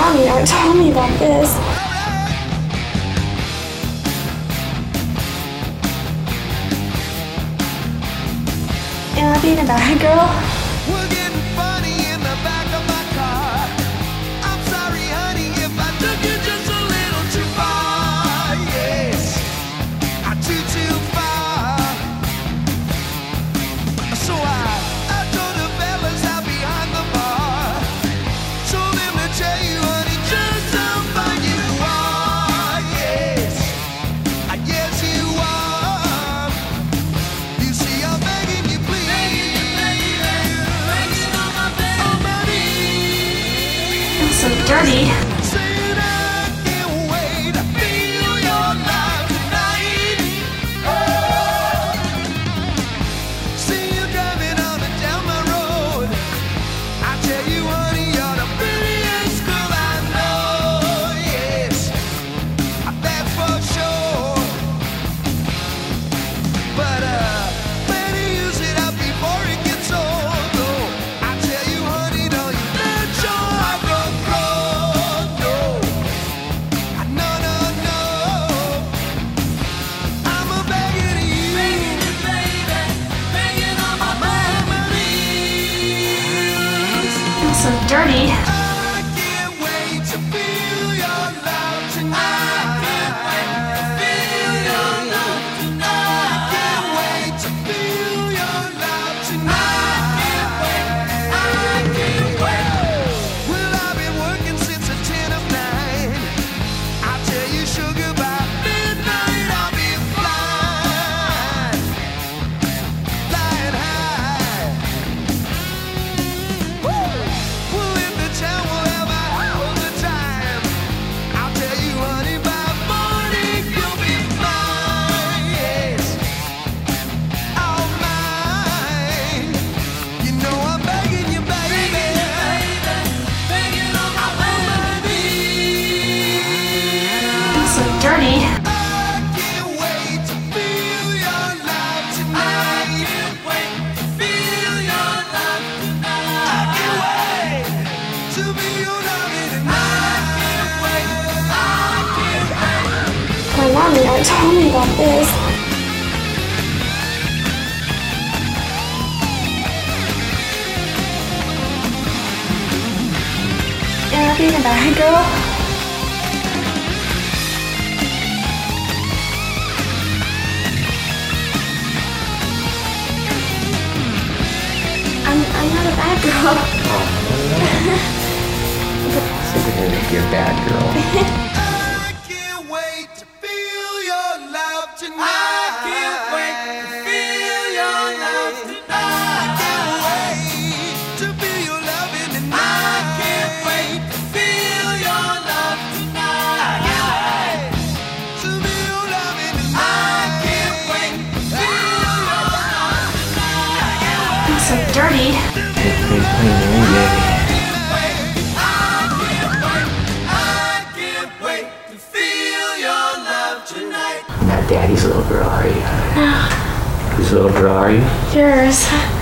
mommy never told me about this. Am I being a bad girl? We're getting funny in the back of my car. I'm sorry, honey, if I took you just a little too far. Yes, I too far. So I told the fellas out behind the bar, told them to tell you, honey, just how fine you are. Yes, I guess you are. You see, I'm begging you, please. I'm so dirty. Saying I can't wait to feel your love tonight. See you driving on down my road. I tell you, honey, you're the prettiest girl I know. Yes, that's for sure. But better use it up before it gets old. Oh, I tell you, honey, don't you let your heart go cold. No, no. I'm a begging you, begging on my knees. I'm so dirty. I can't wait to feel your love tonight. I can't wait to feel your love tonight. Well, I've been working since 10 of 9. I tell you, sugar, by midnight I'll be flying high. We'll hit the town, we'll have a hell of a time. I'll tell you, honey, by morning you'll be mine. Yes, all mine. You know I'm begging you, baby, begging on my knees. I'm so dirty. I can't wait to feel your love tonight. I can't wait to feel your love tonight. I can't wait to be your loving tonight. I can't wait. My mommy never told me about this. Am I being a bad girl? I'm not a bad girl. So you're gonna make you a bad girl. I can't wait to feel your love tonight. I can't wait to feel your love tonight. I can't wait to be your loving tonight. I can't wait to feel your love tonight. I can't wait to be your loving tonight. I can't wait to feel your love tonight. I can't wait. I'm so dirty. Pretty clean, baby. I can't wait to feel your love tonight. You're not daddy's little girl, are you? Whose little girl are you? Yours.